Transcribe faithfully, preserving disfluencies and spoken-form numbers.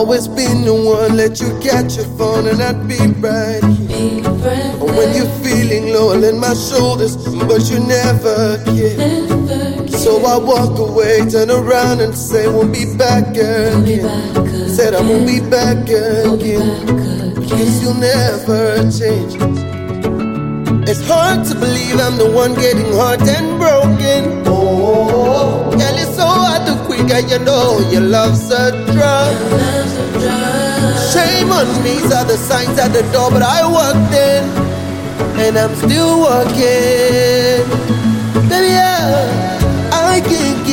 always been the one, let you catch your phone and I'd be right here. Or when you're feeling low, lend my shoulders, but you never care. So I walk away, turn around and say, won't be back again. Said I won't be back again. Guess you'll never change. It's hard to believe I'm the one getting hurt and broken. Oh, girl, it's so hard to quit, and you know your love's a drug. Shame on me, saw the signs at the door, but I walked in, and I'm still walking. Baby, yeah, I can't